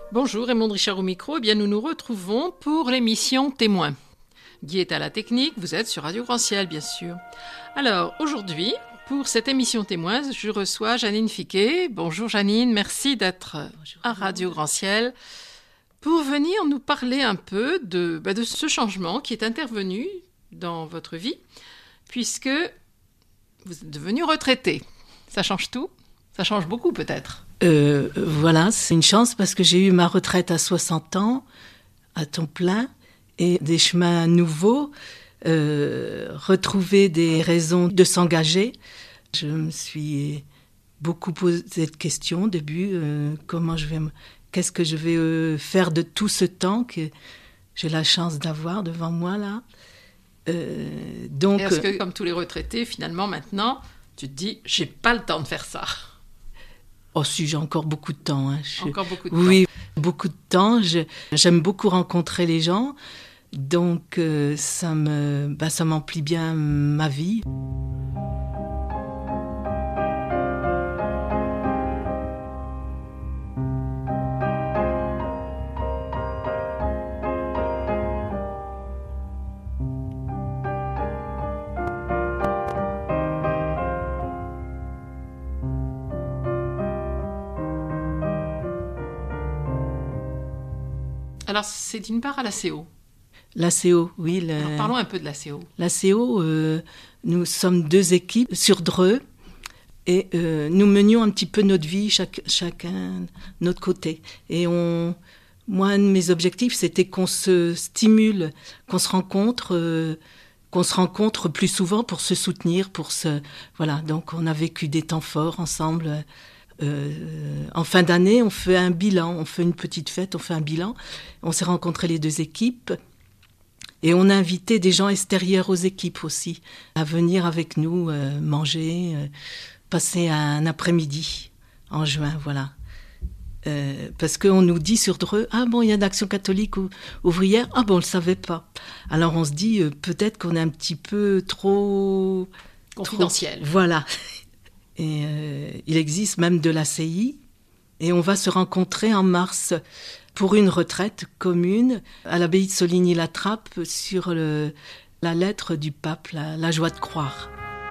Bonjour, Raymond Richard au micro. Eh bien, nous nous retrouvons pour l'émission Témoins. Guy est à la technique, vous êtes sur Radio Grand Ciel, bien sûr. Alors, aujourd'hui, pour cette émission Témoins, je reçois Janine Fiquet. Bonjour Janine, merci d'être à Radio Grand Ciel pour venir nous parler un peu de ce changement qui est intervenu dans votre vie, puisque vous êtes devenu retraité. Ça change tout ? Ça change beaucoup peut-être ? Voilà, c'est une chance parce que j'ai eu ma retraite à 60 ans, à temps plein, et des chemins nouveaux, retrouver des raisons de s'engager. Je me suis beaucoup posé de questions au début, qu'est-ce que je vais faire de tout ce temps que j'ai la chance d'avoir devant moi là. Donc, est-ce que comme tous les retraités, finalement maintenant, tu te dis, j'ai pas le temps de faire ça ? Oh si, j'ai encore beaucoup de temps. Encore beaucoup de temps. Oui, beaucoup de temps. J'aime beaucoup rencontrer les gens. Donc, ça m'emplit bien ma vie. Alors, c'est d'une part à l'ACO. L'ACO, oui. Alors, parlons un peu de l'ACO. L'ACO, nous sommes 2 équipes sur Dreux et nous menions un petit peu notre vie, chacun de notre côté. Et moi, un de mes objectifs, c'était qu'on se stimule, qu'on se rencontre plus souvent pour se soutenir, Voilà, donc on a vécu des temps forts ensemble. En fin d'année, on fait un bilan, on fait une petite fête, on fait un bilan. On s'est rencontrés les 2 équipes et on a invité des gens extérieurs aux équipes aussi à venir avec nous manger, passer un après-midi en juin, voilà. Parce qu'on nous dit sur Dreux, il y a une action catholique ouvrière, on le savait pas. Alors on se dit peut-être qu'on est un petit peu trop confidentiel. Voilà. Et il existe même de l'ACI. Et on va se rencontrer en mars pour une retraite commune à l'abbaye de Soligny-la-Trappe sur la lettre du pape, la joie de croire.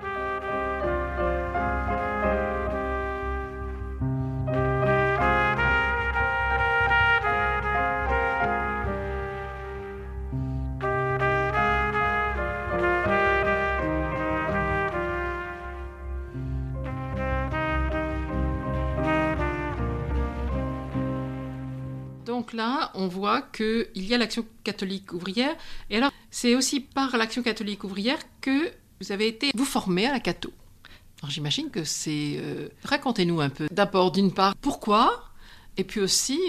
Donc là, on voit qu'il y a l'Action catholique ouvrière. Et alors, c'est aussi par l'Action catholique ouvrière que vous avez été, vous formé à la catho. Alors j'imagine que c'est... racontez-nous un peu. D'abord, d'une part, pourquoi ? Et puis aussi,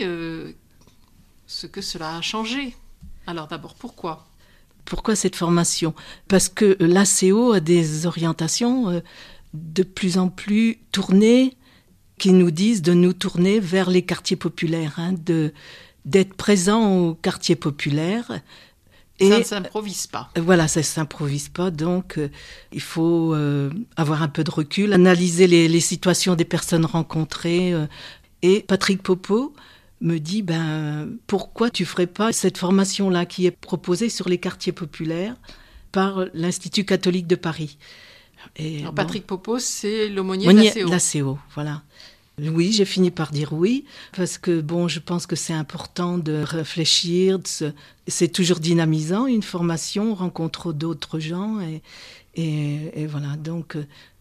ce que cela a changé. Alors d'abord, pourquoi ? Pourquoi cette formation ? Parce que l'ACO a des orientations de plus en plus tournées, qui nous disent de nous tourner vers les quartiers populaires, d'être présents aux quartiers populaires. Ça ne s'improvise pas. Voilà, ça ne s'improvise pas, donc il faut avoir un peu de recul, analyser les situations des personnes rencontrées. Et Patrick Popo me dit, pourquoi tu ne ferais pas cette formation-là qui est proposée sur les quartiers populaires par l'Institut catholique de Paris. Alors Patrick Popo, c'est l'aumônier de l'ACO, voilà. Oui, j'ai fini par dire oui, parce que je pense que c'est important de réfléchir, c'est toujours dynamisant, une formation, on rencontre d'autres gens, et voilà, donc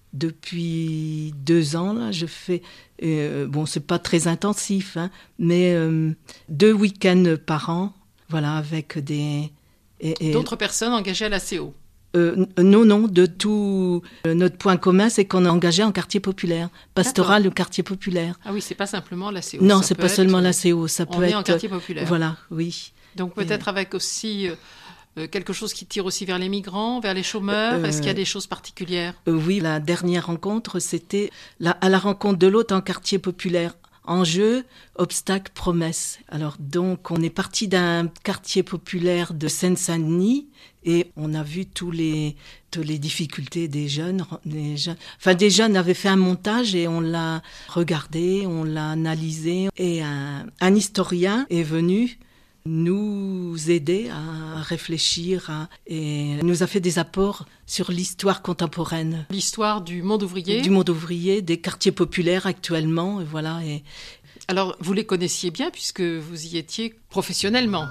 depuis 2 ans, là, je fais, c'est pas très intensif, mais 2 week-ends par an, avec des... D'autres personnes engagées à l'ACO. Non, de tout. Notre point commun, c'est qu'on est engagé en quartier populaire, pastoral ou quartier populaire. Ah oui, c'est pas simplement l'ACO. Non, c'est pas seulement l'ACO, ça peut être... On est en quartier populaire. Voilà, oui. Donc peut-être avec aussi quelque chose qui tire aussi vers les migrants, vers les chômeurs. Est-ce qu'il y a des choses particulières ? Oui, la dernière rencontre, c'était à la rencontre de l'autre en quartier populaire enjeu, obstacle, promesse. Alors donc on est parti d'un quartier populaire de Seine-Saint-Denis et on a vu toutes les difficultés des jeunes. Des jeunes avaient fait un montage et on l'a regardé, on l'a analysé et un historien est venu nous aider à réfléchir et nous a fait des apports sur l'histoire contemporaine. L'histoire du monde ouvrier. Du monde ouvrier, des quartiers populaires actuellement, et voilà. Alors, vous les connaissiez bien puisque vous y étiez professionnellement.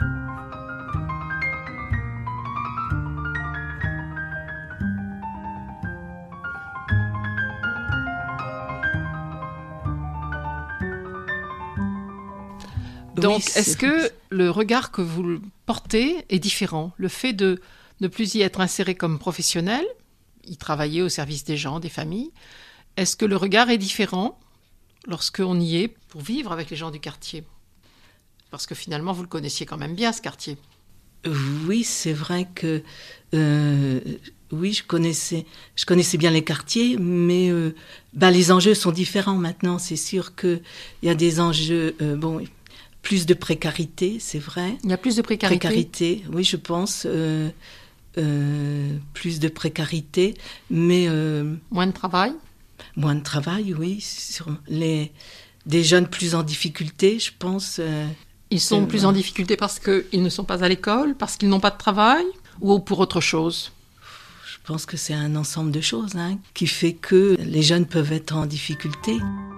Donc, Oui, est-ce que le regard que vous portez est différent? Le fait de ne plus y être inséré comme professionnel, y travailler au service des gens, des familles, est-ce que le regard est différent lorsqu'on y est pour vivre avec les gens du quartier? Parce que finalement, vous le connaissiez quand même bien, ce quartier. Oui, c'est vrai que oui, je connaissais bien les quartiers, mais les enjeux sont différents maintenant. C'est sûr qu'il y a des enjeux, plus de précarité, c'est vrai. Il y a plus de précarité. Précarité, oui, je pense. Plus de précarité, mais moins de travail. Moins de travail, oui. Des jeunes plus en difficulté, je pense. Ils sont plus en difficulté parce qu'ils ne sont pas à l'école, parce qu'ils n'ont pas de travail, ou pour autre chose? Je pense que c'est un ensemble de choses qui fait que les jeunes peuvent être en difficulté.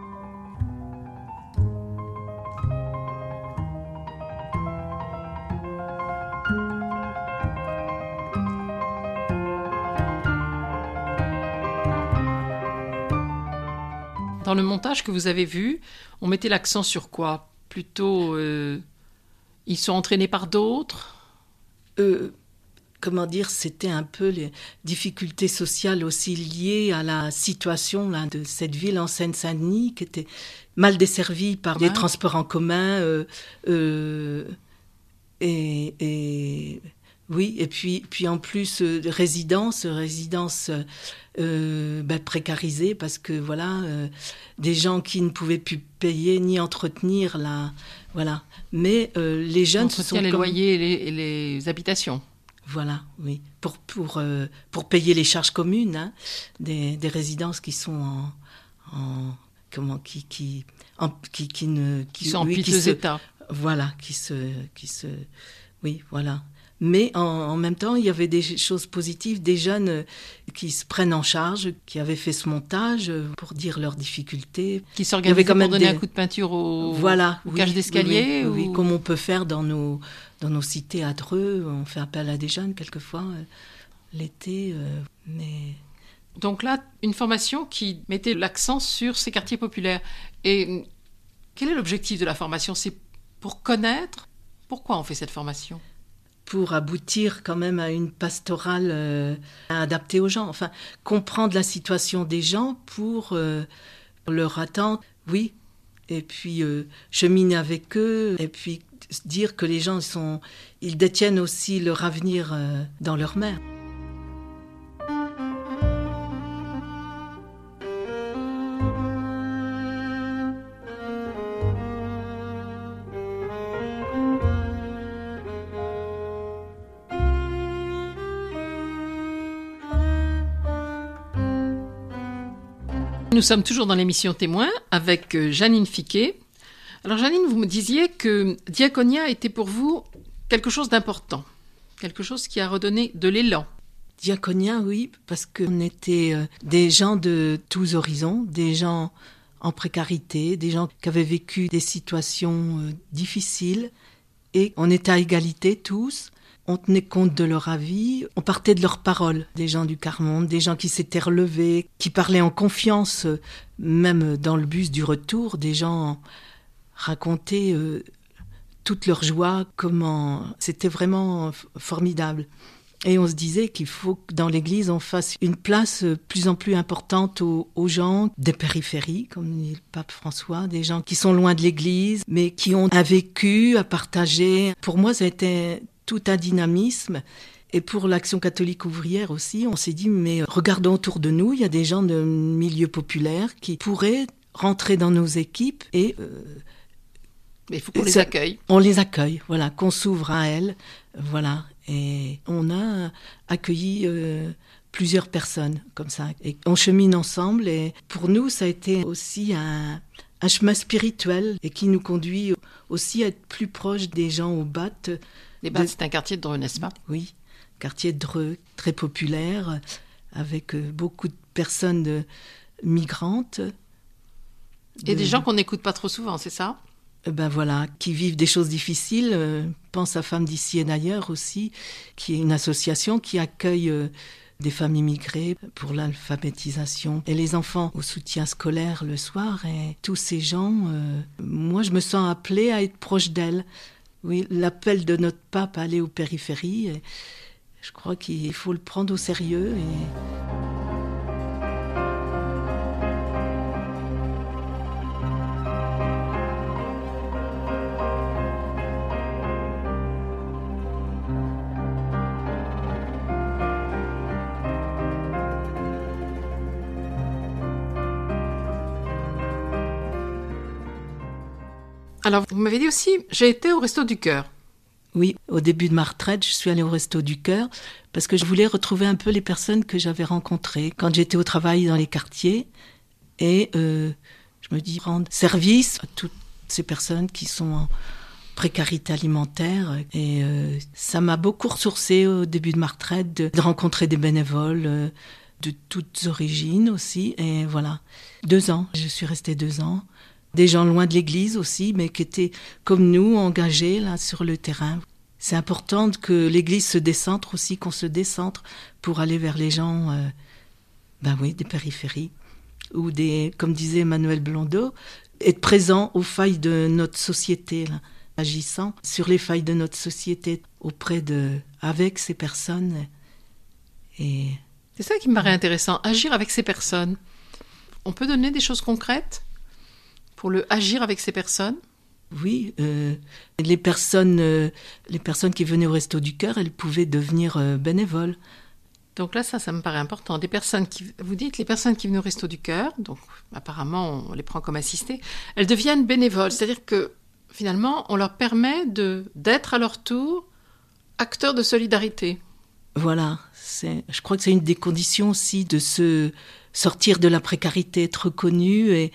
Dans le montage que vous avez vu, on mettait l'accent sur quoi? Plutôt, ils sont entraînés par d'autres? Comment dire, c'était un peu les difficultés sociales aussi liées à la situation de cette ville en Seine-Saint-Denis qui était mal desservie par les transports en commun. Oui, et puis en plus résidence précarisée parce que des gens qui ne pouvaient plus payer ni entretenir mais les jeunes se sont les loyers et les habitations. Voilà, oui, pour payer les charges communes des résidences qui sont qui sont en piteux état. Voilà, oui, voilà. Mais en même temps, il y avait des choses positives, des jeunes qui se prennent en charge, qui avaient fait ce montage pour dire leurs difficultés. Qui s'organisaient pour donner un coup de peinture aux cages d'escalier oui, comme on peut faire dans nos cités à Dreux. On fait appel à des jeunes quelquefois l'été. Mais... Donc là, une formation qui mettait l'accent sur ces quartiers populaires. Et quel est l'objectif de la formation? C'est pour connaître. Pourquoi on fait cette formation? Pour aboutir quand même à une pastorale adaptée aux gens. Enfin, comprendre la situation des gens pour leur attendre, oui. Et puis cheminer avec eux. Et puis dire que les gens, ils détiennent aussi leur avenir dans leurs mains. Nous sommes toujours dans l'émission Témoins avec Janine Fiquet. Alors Janine, vous me disiez que Diaconia était pour vous quelque chose d'important, quelque chose qui a redonné de l'élan. Diaconia, oui, parce qu'on était des gens de tous horizons, des gens en précarité, des gens qui avaient vécu des situations difficiles et on était à égalité tous. On tenait compte de leur avis, on partait de leurs paroles, des gens du quart-monde, des gens qui s'étaient relevés, qui parlaient en confiance, même dans le bus du retour, des gens racontaient toute leur joie, comment c'était vraiment formidable. Et on se disait qu'il faut que dans l'Église, on fasse une place plus en plus importante aux gens des périphéries, comme dit le pape François, des gens qui sont loin de l'Église, mais qui ont un vécu à partager. Pour moi, ça a été tout un dynamisme. Et pour l'Action catholique ouvrière aussi, on s'est dit, mais regardons autour de nous, il y a des gens de milieux populaires qui pourraient rentrer dans nos équipes et Mais il faut qu'on les accueille. On les accueille, voilà, qu'on s'ouvre à elles, voilà. Et on a accueilli plusieurs personnes comme ça. Et on chemine ensemble et pour nous, ça a été aussi un chemin spirituel et qui nous conduit aussi à être plus proches des gens au BAT. Les BAT, c'est un quartier de Dreux, n'est-ce pas ? Oui, quartier de Dreux, très populaire, avec beaucoup de personnes migrantes. Et des gens qu'on n'écoute pas trop souvent, c'est ça ? Ben voilà, qui vivent des choses difficiles. Pense à Femmes d'ici et d'ailleurs aussi, qui est une association qui accueille des femmes immigrées pour l'alphabétisation et les enfants au soutien scolaire le soir. Et tous ces gens, moi je me sens appelée à être proche d'elles. Oui, l'appel de notre pape à aller aux périphéries, et je crois qu'il faut le prendre au sérieux. Alors, vous m'avez dit aussi, j'ai été au Resto du Cœur. Oui, au début de ma retraite, je suis allée au Resto du Cœur parce que je voulais retrouver un peu les personnes que j'avais rencontrées quand j'étais au travail dans les quartiers. Et je me dis rendre service à toutes ces personnes qui sont en précarité alimentaire. Et ça m'a beaucoup ressourcée au début de ma retraite de rencontrer des bénévoles de toutes origines aussi. Et voilà, 2 ans, je suis restée 2 ans. Des gens loin de l'église aussi, mais qui étaient comme nous, engagés là sur le terrain. C'est important que l'église se décentre aussi, qu'on se décentre pour aller vers les gens, des périphéries. Ou comme disait Emmanuel Blondeau, être présent aux failles de notre société, là, agissant sur les failles de notre société avec ces personnes. Et c'est ça qui me paraît intéressant, agir avec ces personnes. On peut donner des choses concrètes pour le agir avec ces personnes ? Oui, les personnes qui venaient au Resto du Cœur, elles pouvaient devenir bénévoles. Donc là, ça me paraît important. Vous dites, les personnes qui venaient au Resto du Cœur, donc apparemment on les prend comme assistées, elles deviennent bénévoles. C'est-à-dire que finalement, on leur permet d'être à leur tour acteurs de solidarité. Voilà, je crois que c'est une des conditions aussi de se sortir de la précarité, être reconnu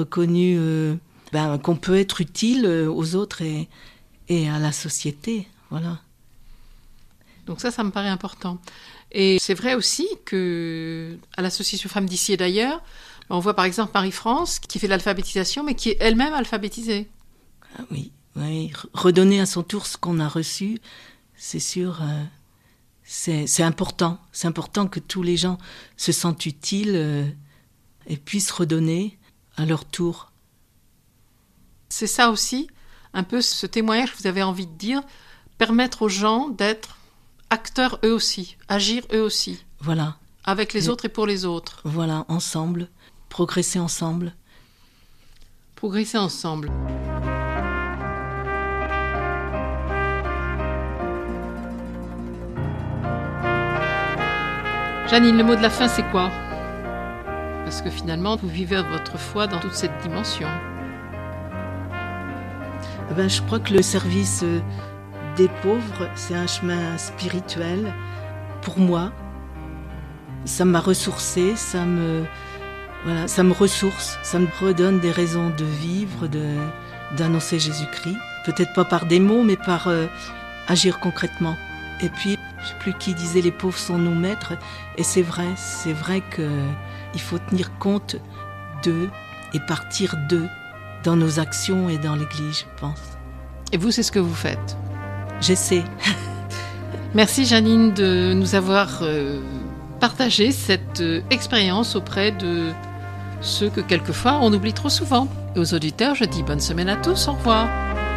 qu'on peut être utile aux autres et à la société, voilà. Donc ça me paraît important. Et c'est vrai aussi que à l'association Femmes d'ici et d'ailleurs, on voit par exemple Marie-France qui fait l'alphabétisation, mais qui est elle-même alphabétisée. Ah oui, redonner à son tour ce qu'on a reçu, c'est sûr. C'est important. C'est important que tous les gens se sentent utiles et puissent redonner à leur tour. C'est ça aussi, un peu ce témoignage que vous avez envie de dire, permettre aux gens d'être acteurs eux aussi, agir eux aussi. Voilà. Avec les autres et pour les autres. Voilà, ensemble, progresser ensemble. Progresser ensemble. Janine, le mot de la fin, c'est quoi ? Parce que finalement, vous vivez votre foi dans toute cette dimension. Je crois que le service des pauvres, c'est un chemin spirituel. Pour moi, ça m'a ressourcée, ça me ressource, ça me redonne des raisons de vivre, d'annoncer Jésus-Christ. Peut-être pas par des mots, mais par agir concrètement. Et puis, je ne sais plus qui disait les pauvres sont nos maîtres. Et c'est vrai qu'il faut tenir compte d'eux et partir d'eux dans nos actions et dans l'Église, je pense. Et vous, c'est ce que vous faites ? J'essaie. Merci Janine de nous avoir partagé cette expérience auprès de ceux que quelquefois on oublie trop souvent. Et aux auditeurs, je dis bonne semaine à tous, au revoir.